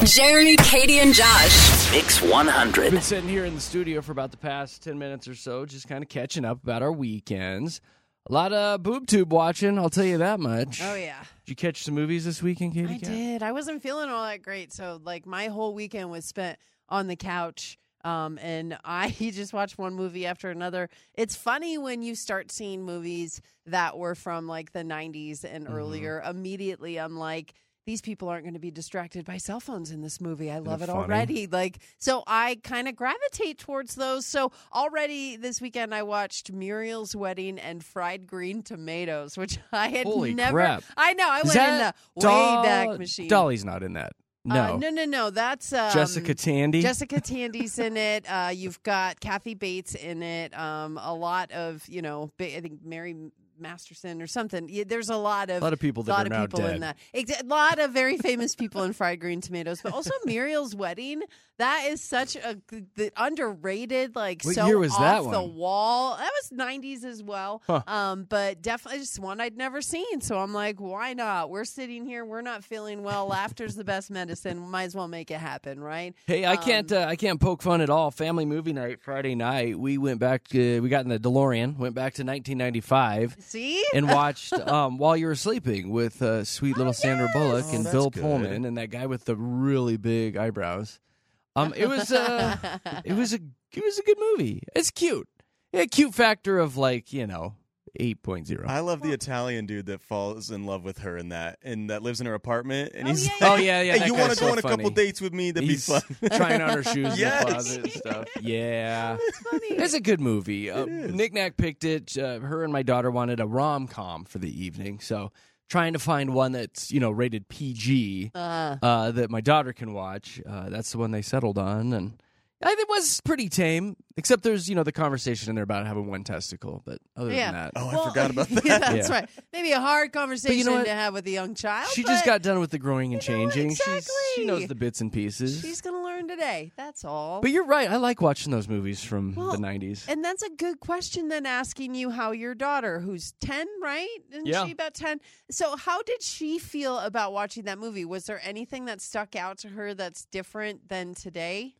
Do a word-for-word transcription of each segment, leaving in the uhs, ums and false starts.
Jeremy, Katie, and Josh. Mix one hundred. We've been sitting here in the studio for about the past ten minutes or so, just kind of catching up about our weekends. A lot of boob tube watching, I'll tell you that much. Oh, yeah. Did you catch some movies this weekend, Katie? I Cat? did. I wasn't feeling all that great. So, like, my whole weekend was spent on the couch. Um, and I just watched one movie after another. It's funny when you start seeing movies that were from, like, the nineties and mm-hmm. earlier. Immediately, I'm like, these people aren't going to be distracted by cell phones in this movie. I love it funny? already. Like, so I kind of gravitate towards those. So already this weekend I watched Muriel's Wedding and Fried Green Tomatoes, which I had Holy never. crap. I know. I Is went that in the Doll- way back machine. Dolly's not in that. No. Uh, no, no, no. That's um, Jessica Tandy. Jessica Tandy's in it. Uh, you've got Kathy Bates in it. Um, a lot of, you know, I think Mary Masterson or something. Yeah, there's a lot of a lot of people that lot are of now people dead. in that. A lot of very famous people in Fried Green Tomatoes, but also Muriel's Wedding. That is such a the underrated, like What so year was off that the one? wall. That was nineties as well. Huh. Um, but definitely just one I'd never seen. So I'm like, why not? We're sitting here, we're not feeling well. Laughter's the best medicine. Might as well make it happen, right? Hey, I Um, can't. Uh, I can't poke fun at all. Family movie night Friday night. We went back. Uh, we got in the DeLorean. Went back to nineteen ninety-five See? and watched um, While You Were Sleeping with uh, sweet little Sandra Bullock Oh, and that's Bill good. Pullman and that guy with the really big eyebrows. Um, it was. Uh, it was a. It was a good movie. It's cute. A cute factor of like you know eight point oh. I love the Italian dude that falls in love with her in that, and that lives in her apartment. And Oh, he's yeah, like, yeah. Oh yeah, yeah. hey, that you guy's want to so go on a funny. couple dates with me? That'd He's be fun. trying on her shoes Yes. in the closet and stuff. Yeah. funny. It's a good movie. Uh, is. Nick Nack picked it. Uh, her and my daughter wanted a rom-com for the evening, so trying to find one that's, you know, rated P G Uh, uh, that my daughter can watch. Uh, that's the one they settled on, and I think it was pretty tame, except there's, you know, the conversation in there about having one testicle, but other Yeah. than that. Oh, I well, forgot about that. Yeah, that's Yeah. right. Maybe a hard conversation what? to have with a young child. She but just got done with the growing and You know what? changing. She's, she Exactly. knows the bits and pieces. She's going to learn today. That's all. But you're right. I like watching those movies from Well, the nineties. And that's a good question then, asking you how your daughter, who's ten, right? Isn't Yeah. she about ten? So how did she feel about watching that movie? Was there anything that stuck out to her that's different than today?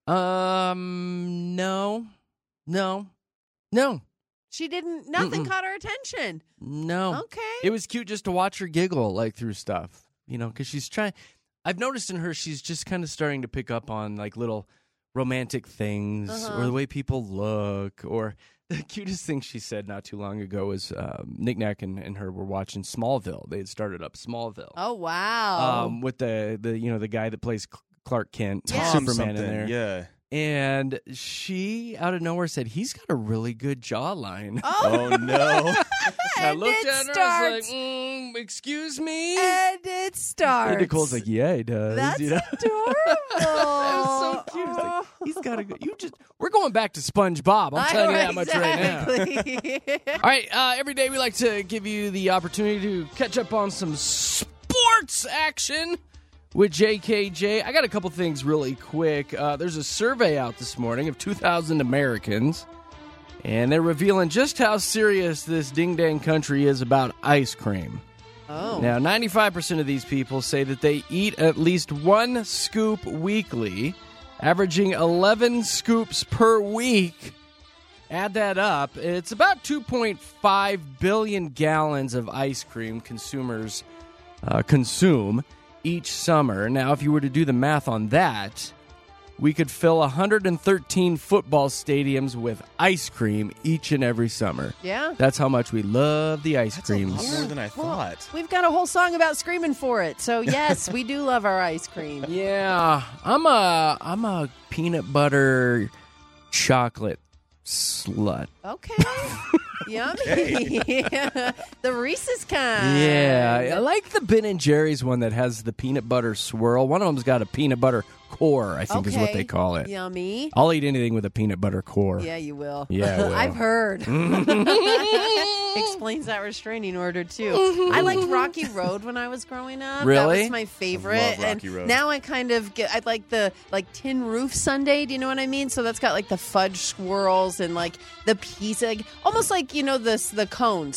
Um, no, no, no, She didn't, nothing Mm-mm. caught her attention. no. Okay. It was cute just to watch her giggle like through stuff, you know, because she's trying. I've noticed in her, she's just kind of starting to pick up on like little romantic things Uh-huh. or the way people look. Or the cutest thing she said not too long ago was um, Nick Nack and, and her were watching Smallville. They had started up Smallville Oh, wow. um, with the, the you know the guy that plays Clark Kent, Yeah. Tom Superman in something, there. Yeah. And she, out of nowhere, said, he's got a really good jawline. oh, Oh no. I and looked it at her and starts. was like, mm, excuse me? And it starts. And Nicole's like, yeah, he does. That's you know? adorable. That was so cute. It's like, he's got a good, you just, we're going back to SpongeBob. I'm telling you that much right now. right now. All right, uh, every day we like to give you the opportunity to catch up on some sports action with J K J. I got a couple things really quick. Uh, there's a survey out this morning of two thousand Americans, and they're revealing just how serious this ding-dang country is about ice cream. Oh. Now, ninety-five percent of these people say that they eat at least one scoop weekly, averaging eleven scoops per week. Add that up, it's about two point five billion gallons of ice cream consumers uh, consume each summer. Now, if you were to do the math on that, we could fill one hundred thirteen football stadiums with ice cream each and every summer. Yeah. That's how much we love the ice That's a creams. lot more than I Well, thought. we've got a whole song about screaming for it. So, yes, we do love our ice cream. Yeah, I'm a I'm a peanut butter chocolate slut. Okay. Yummy. The Reese's kind. Yeah, I like the Ben and Jerry's one that has the peanut butter swirl. One of them's got a peanut butter core, I think is what Okay. they call it. Yummy. I'll eat anything with a peanut butter core. Yeah, you will. Yeah, I will. I've heard. Explains that restraining order, too. I liked Rocky Road when I was growing up. Really? That was my favorite. I love Rocky and Road. now I kind of get, I like the like tin roof sundae. Do you know what I mean? So that's got like the fudge swirls and like the piece, like, almost like, you know, this the cones. The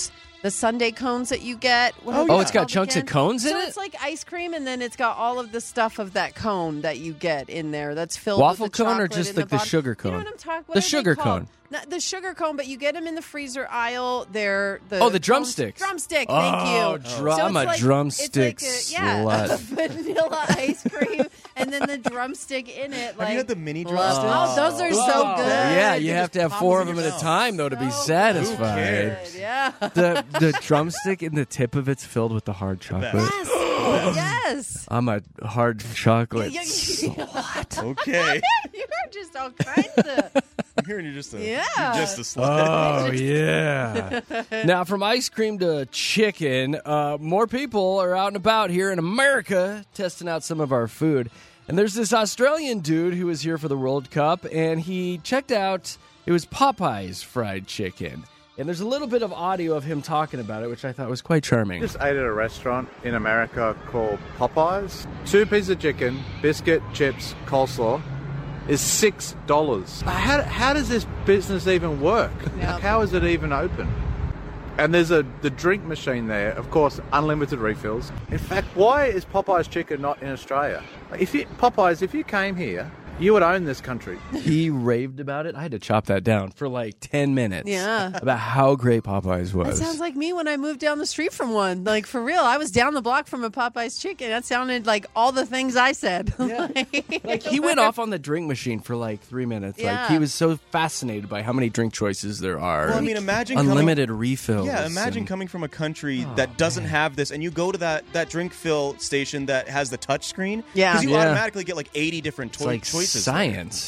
the sundae cones that you get. What Oh, are yeah. they Oh, it's got called chunks again? of cones in so it? it's like ice cream, and then it's got all of the stuff of that cone that you get in there. That's filled Waffle with the cone or chocolate just in like the bottom. sugar You cone? know what I'm talking? What The are they sugar called? cone. Not the sugar cone, but you get them in the freezer aisle. They're the Oh, the cones- drumsticks. Drumstick. Thank Oh, you. drum- So I'm it's a like, drumstick it's like a, yeah, slut. vanilla ice cream, and then the drumstick in it. Like, Have you had the mini love- drumsticks? Oh, those are so Oh, good. Yeah, you, You have just to have pop four of them them in at a your time, though, to be So satisfied. cares? good, Yeah. The the drumstick in the tip of it's filled with the hard chocolate. best. Yes. Yes. I'm a hard chocolate Yeah, yeah, slut. Okay. You're just all kinds of. I'm hearing you're just a, Yeah. you're just a slut. Oh, yeah. Now, from ice cream to chicken, uh, more people are out and about here in America testing out some of our food. And there's this Australian dude who was here for the World Cup, and he checked out, it was Popeye's fried chicken. And there's a little bit of audio of him talking about it, which I thought was quite charming. Just ate at a restaurant in America called Popeyes. Two pieces of chicken, biscuit, chips, coleslaw is six dollars. How, how does this business even work? Yep. How is it even open? And there's a the drink machine there, of course, unlimited refills. In fact, why is Popeyes chicken not in Australia? Like, if you Popeyes, if you came here, you would own this country. He raved about it. I had to chop that down for like ten minutes. Yeah. About how great Popeye's was. That sounds like me when I moved down the street from one. Like, for real, I was down the block from a Popeye's chicken. That sounded like all the things I said. Yeah. Like he went off on the drink machine for like three minutes. Like Yeah. he was so fascinated by how many drink choices there are. Well, I mean, imagine coming- unlimited refills. Yeah, imagine and- coming from a country that doesn't have this, and you go to that, that drink fill station that has the touch screen. Yeah. Because you Yeah. automatically get like eighty different It's to- like choices. science.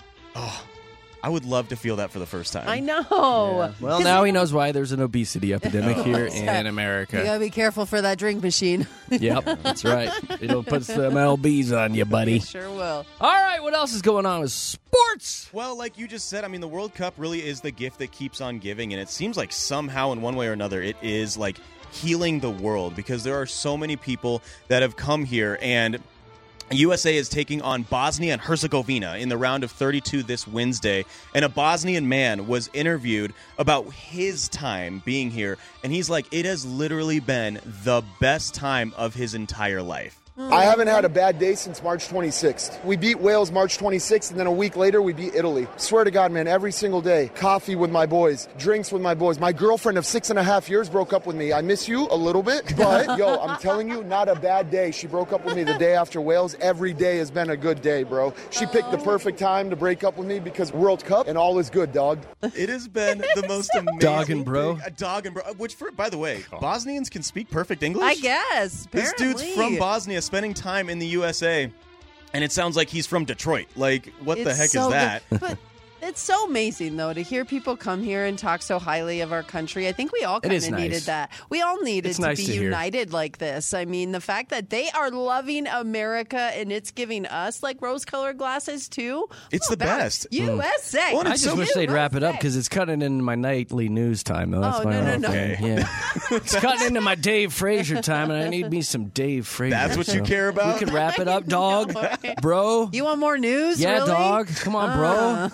I would love to feel that for the first time. I know. Well, 'Cause now he knows why there's an obesity epidemic here in You America. gotta be careful for that drink machine. Yep, that's right. It'll put some L Bs on you, buddy. Sure will. All right, what else is going on with sports? Well, like you just said, I mean, the World Cup really is the gift that keeps on giving, and it seems like somehow, in one way or another, it is like healing the world because there are so many people that have come here, and U S A is taking on Bosnia and Herzegovina in the round of thirty-two this Wednesday, and a Bosnian man was interviewed about his time being here, and he's like, it has literally been the best time of his entire life. I haven't had a bad day since March twenty-sixth. We beat Wales March twenty-sixth, and then a week later we beat Italy. Swear to God, man, every single day. Coffee with my boys, drinks with my boys. My girlfriend of six and a half years broke up with me. I miss you a little bit, but yo, I'm telling you, not a bad day. She broke up with me the day after Wales. Every day has been a good day, bro. She picked the perfect time to break up with me because World Cup, and all is good, dog. It has been the most amazing Dog and bro. thing. A dog and bro. Which, for, by the way, Bosnians can speak perfect English. I guess. This dude's apparently. from Bosnia, spending time in the U S A, and it sounds like he's from Detroit. Like, what the It's heck so is that? good. But it's so amazing, though, to hear people come here and talk so highly of our country. I think we all kind is of nice. needed that. We all needed It's to nice be to hear. united like this. I mean, the fact that they are loving America and it's giving us like rose-colored glasses too. It's How the about best. U S A. Well, and I it's just so wish they'd wrap it up because it's cutting into my nightly news time. Though. That's Oh, my no, no, whole no. thing. Yeah. It's cutting into my Dave Frazier time, and I need me some Dave Frazier. That's what you so care about? We could wrap it up, I dog, know, right? bro. You want more news? yeah, really? dog. Come on, bro.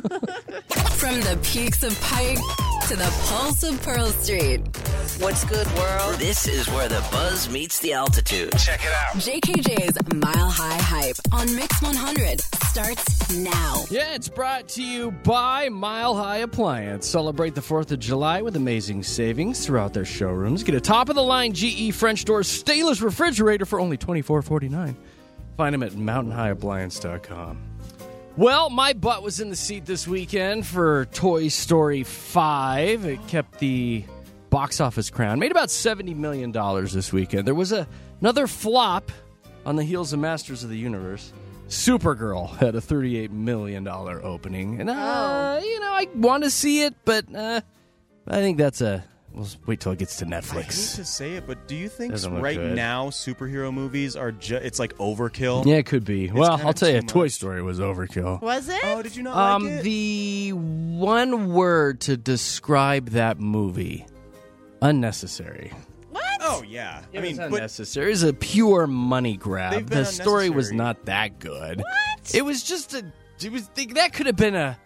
From the peaks of Pike to the pulse of Pearl Street. What's good, world? This is where the buzz meets the altitude. Check it out. J K J's Mile High Hype on Mix one hundred starts now. Yeah, it's brought to you by Mile High Appliance. Celebrate the fourth of July with amazing savings throughout their showrooms. Get a top-of-the-line G E French door stainless refrigerator for only twenty-four forty-nine. Find them at mountain high appliance dot com. Well, my butt was in the seat this weekend for Toy Story five. It kept the box office crown. Made about seventy million dollars this weekend. There was a, another flop on the heels of Masters of the Universe. Supergirl had a thirty-eight million dollars opening. And, uh, you know, I want to see it, but uh, I think that's a... We'll wait till it gets to I hate Netflix. to say it, but do you think Doesn't look right good. now superhero movies are just, it's like overkill? Yeah, it could be. Well, kinda I'll tell you, too Toy much. Story was overkill. Was it? Oh, did you not Um, like it? the one word to describe that movie: unnecessary. What? Oh, yeah. I mean, but unnecessary. It's a pure money grab. They've The been story was unnecessary. not that good. What? It was just a. It was that could have been a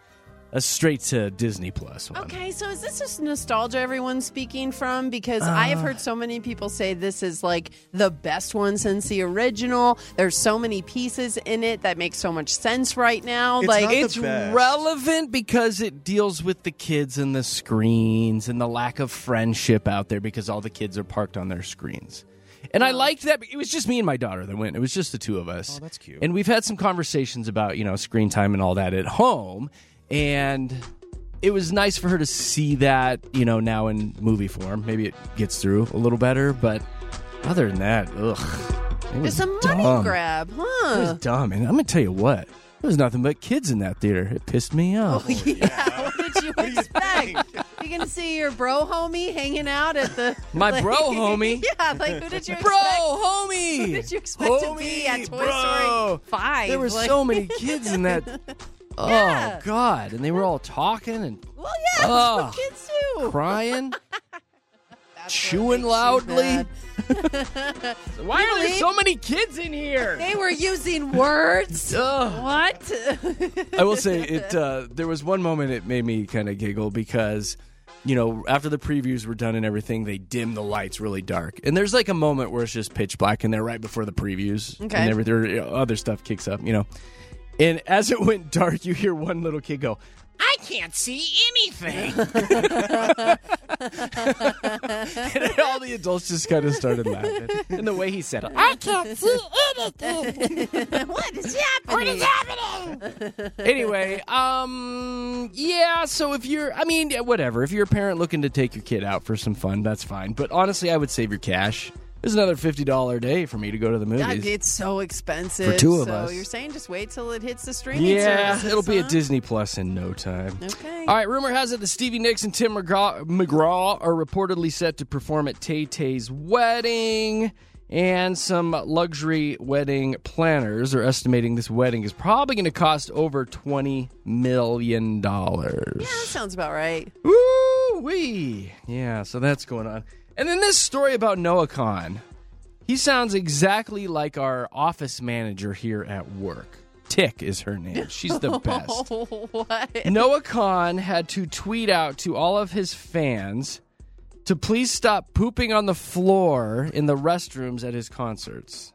a straight to Disney Plus one. Okay, so is this just nostalgia everyone's speaking from? Because uh, I have heard so many people say this is like the best one since the original. There's so many pieces in it that make so much sense right now. It's like not the It's best. relevant because it deals with the kids and the screens and the lack of friendship out there because all the kids are parked on their screens. And I liked that. It was just me and my daughter that went. It was just the two of us. Oh, that's cute. And we've had some conversations about, you know, screen time and all that at home. And it was nice for her to see that, you know, now in movie form. Maybe it gets through a little better. But other than that, ugh. It was it's a money dumb. grab, It huh? was dumb. And I'm going to tell you what. There was nothing but kids in that theater. It pissed me off. Oh, yeah. What did you expect? You gonna see your bro homie hanging out at the My like, bro homie? Yeah, like who did you expect? Bro, homie! Who did you expect to be at Toy bro. Story five? There were Like- so many kids in that. Oh, Yeah. God. And they were all talking and Well, yeah, that's Oh. what kids do. crying, That's chewing what makes you loudly. mad. Why are there Really? so many kids in here? They were using words. Ugh. What? I will say it. Uh, there was one moment it made me kind of giggle because, you know, after the previews were done and everything, they dimmed the lights really dark. And there's like a moment where it's just pitch black in there right before the previews. Okay. And everything, other stuff kicks up, you know. And as it went dark, you hear one little kid go, I can't see anything. And all the adults just kind of started laughing. And the way he said it, I can't see anything. What is happening? What is happening? Anyway, um, yeah, so if you're, I mean, yeah, whatever. If you're a parent looking to take your kid out for some fun, that's fine. But honestly, I would save your cash. There's another fifty dollars a day for me to go to the movies. God, it's so expensive. For two of so us. you're saying just wait till it hits the streaming Yeah, services, it'll be huh? at Disney Plus in no time. Okay. All right, rumor has it that Stevie Nicks and Tim McGraw, McGraw are reportedly set to perform at Tay Tay's wedding. And some luxury wedding planners are estimating this wedding is probably going to cost over twenty million dollars. Yeah, that sounds about right. Woo-wee. Yeah, so that's going on. And then this story about Noah Khan. He sounds exactly like our office manager here at work. Tick is her name. She's the best. What? Noah Khan had to tweet out to all of his fans to please stop pooping on the floor in the restrooms at his concerts.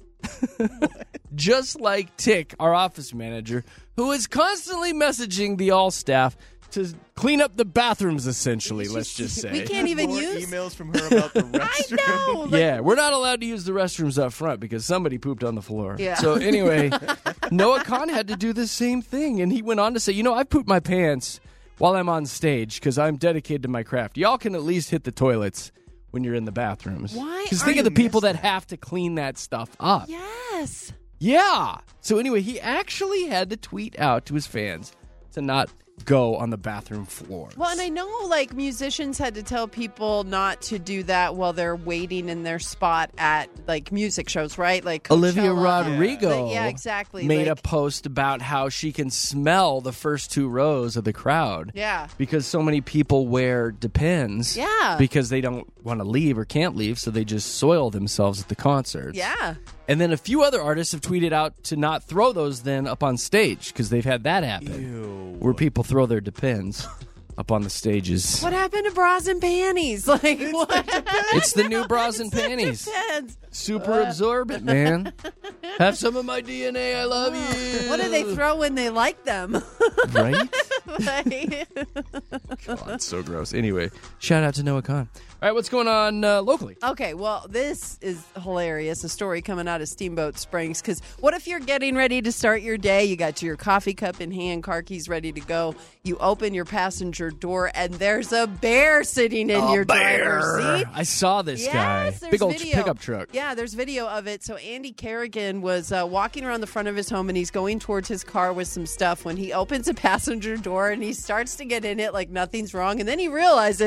Just like Tick, our office manager, who is constantly messaging the all staff to clean up the bathrooms, essentially, let's just say. We can't even More use. emails from her about the restroom. I know. Like, Yeah, we're not allowed to use the restrooms up front because somebody pooped on the floor. Yeah. So anyway, Noah Khan had to do the same thing, and he went on to say, you know, I pooped my pants while I'm on stage because I'm dedicated to my craft. Y'all can at least hit the toilets when you're in the bathrooms. Why Because are think of you the people that have to clean that stuff up. Yes. Yeah. So anyway, he actually had to tweet out to his fans to not go on the bathroom floor. Well, and I know like musicians had to tell people not to do that while they're waiting in their spot at like music shows, right? Like Olivia Coachella. Rodrigo Like, yeah, exactly. made Like- a post about how she can smell the first two rows of the crowd. Yeah. Because so many people wear Depends. Yeah. Because they don't want to leave or can't leave, so they just soil themselves at the concerts. Yeah. And then a few other artists have tweeted out to not throw those then up on stage because they've had that happen. Ew. Where people throw their Depends up on the stages. What happened to bras and panties? Like what? It's the new bras and panties. Depends. Super absorbent, man. Have some of my D N A. I love you. What do they throw when they like them? Right? Like- God, so gross. Anyway, shout out to Noah Khan. All right, what's going on uh, locally? Okay, well, this is hilarious. A story coming out of Steamboat Springs. Because what if you're getting ready to start your day? You got your coffee cup in hand, car keys ready to go. You open your passenger door, and there's a bear sitting in your driver's seat. I saw this Yes, guy. there's Big old video. pickup truck. Yeah, there's video of it. So Andy Kerrigan was uh, walking around the front of his home, and he's going towards his car with some stuff when he opens a passenger door, and he starts to get in it like nothing's wrong. And then he realizes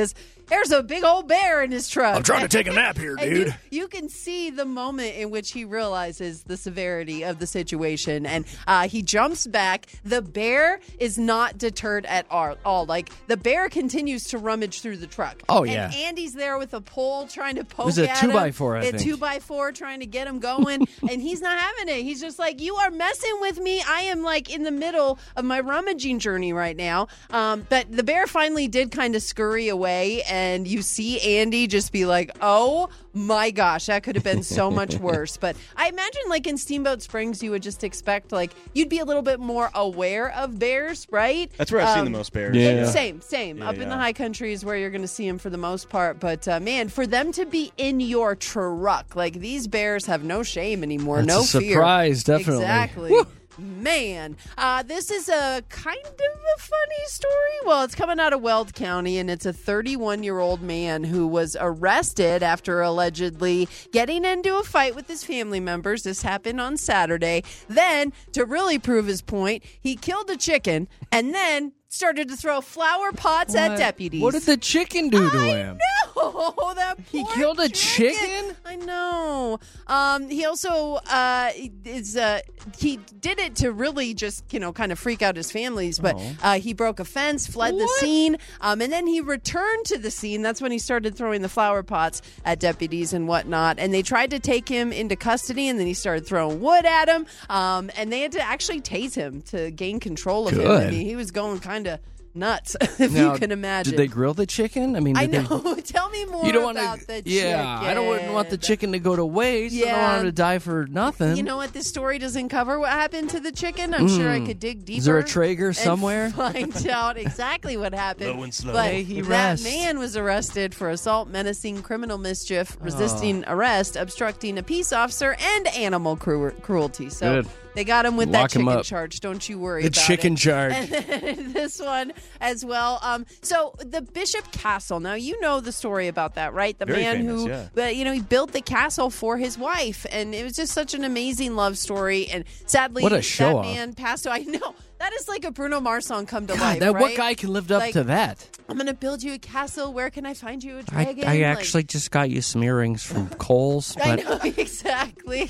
there's a big old bear in his truck. I'm trying to take a nap here, And dude. You, you can see the moment in which he realizes the severity of the situation, and uh, he jumps back. The bear is not deterred at all. all. Like, the bear continues to rummage through the truck. Oh, and yeah. Andy's there with a pole trying to poke was a at two him. by four, I a think. two by four trying to get him going, and he's not having it. He's just like, you are messing with me. I am, like, in the middle of my rummaging journey right now. Um, but the bear finally did kind of scurry away, and you see Andy just be like, oh my gosh, that could have been so much worse. But I imagine, like, in Steamboat Springs, you would just expect, like, you'd be a little bit more aware of bears, right? That's where I've seen Um, the most bears. Yeah. Same, same. Yeah, Up in yeah. the high country is where you're going to see them for the most part. But, uh, man, for them to be in your truck, like, these bears have no shame anymore, That's no a fear. surprise, definitely. Exactly. Woo. Man, uh, this is a kind of a funny story. Well, it's coming out of Weld County, and it's a thirty-one-year-old man who was arrested after allegedly getting into a fight with his family members. This happened on Saturday. Then, to really prove his point, he killed a chicken and then started to throw flower pots at What? deputies. What did the chicken do to I him? know that He poor killed a chicken? I know. Um, he also uh, is. Uh, he did it to really just you know kind of freak out his families, but Oh. uh, he broke a fence, fled the scene, um, and then he returned to the scene. That's when he started throwing the flower pots at deputies and whatnot. And they tried to take him into custody, and then he started throwing wood at him. Um, and they had to actually tase him to gain control of him. I Good. mean, he was going kind of nuts, if Now, you can imagine. Did they grill the chicken? I mean, I did know. They, Tell me more you don't want about to. the Yeah, I don't wouldn't want the chicken to go to waste. I don't Yeah. want him to die for nothing. You know what? This story doesn't cover what happened to the chicken. I'm sure I could dig deeper. Is there a Traeger and somewhere? Find out exactly what happened. Low and slow. But May he that rest. man was arrested for assault, menacing, criminal mischief, resisting arrest, obstructing a peace officer, and animal cru- cruelty. So Good. they got him with Lock that him chicken up. charge. Don't you worry The about chicken it. charge. And then this one as well. Um, so the Bishop Castle. Now you know the story about that, right? The Very man famous, who, yeah. uh, you know, he built the castle for his wife, and it was just such an amazing love story. And sadly, What a that show-off. man passed away. I know that is like a Bruno Mars song come to God, life. that, right? what guy can live up Like, to that? I'm gonna build you a castle. Where can I find you a I, dragon? I Like, actually just got you some earrings from Kohl's. I But know exactly.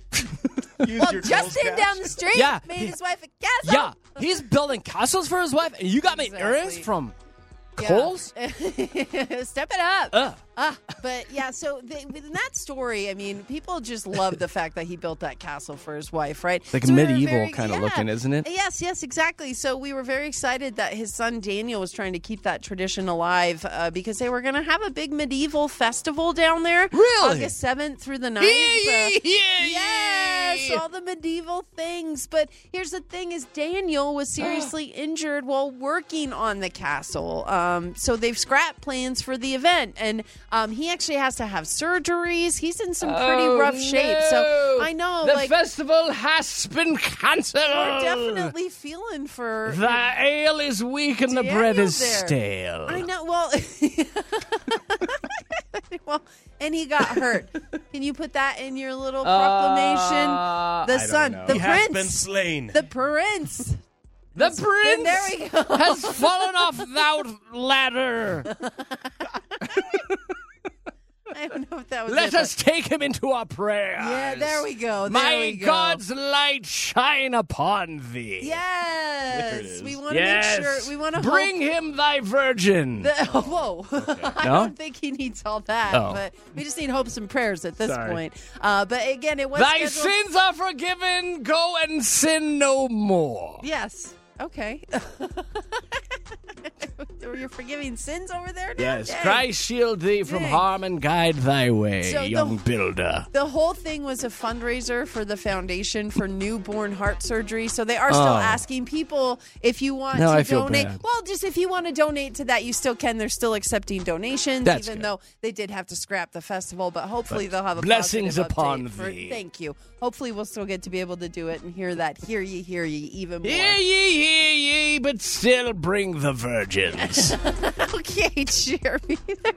Use Well, your Justin Kohl's down cash. the street Yeah. made his wife a castle. yeah, he's building castles for his wife, and you got me Exactly. earrings from Yeah. Kohl's? Step it up. Ugh. Ah, but yeah, so they, in that story, I mean, people just love the fact that he built that castle for his wife, right? Like So we were medieval very- kinda yeah. looking, isn't it? Yes, yes, exactly. So we were very excited that his son Daniel was trying to keep that tradition alive uh, because they were going to have a big medieval festival down there. Really? August seventh through the ninth. Yeah, yeah, yeah, Yes, yeah. all the medieval things. But here's the thing is Daniel was seriously injured while working on the castle. Um, so they've scrapped plans for the event. And um, he actually has to have surgeries. He's in some pretty Oh, rough shape. So no. I know, the like, festival has been cancelled. we're definitely feeling for... The ale is weak and the Daniel bread is there. stale. I know. Well, well, and he got hurt. Can you put that in your little proclamation? Uh, the I don't son, know. the He has been prince, slain. the prince. The prince there we go. has fallen off that ladder. I don't know if that was. Let it, us take him into our prayers. Yeah, there we go. There My we go. God's light shine upon thee. Yes, is. we want to Yes. make sure. We want to Bring him thy virgin. The, whoa! I No? don't think he needs all that, Oh. but we just need hopes and prayers at this Sorry. point. Uh, but again, it was Thy scheduled- sins are forgiven. Go and sin no more. Yes. Okay. You're forgiving sins over there now? Yes, Dang. Christ shield thee from Dang. harm and guide thy way, So the- young builder. The whole thing was a fundraiser for the Foundation for Newborn Heart Surgery. So they are still Oh. asking people if you want Now to I feel donate. bad. Well, just if you want to donate to that, you still can. They're still accepting donations, That's even good. though they did have to scrap the festival. But hopefully they'll have a blessings positive upon update for- thee. Thank you. Hopefully we'll still get to be able to do it and hear that. Hear ye, hear ye, even more. Hear ye, hear ye, but still bring the virgins. Okay, Jeremy.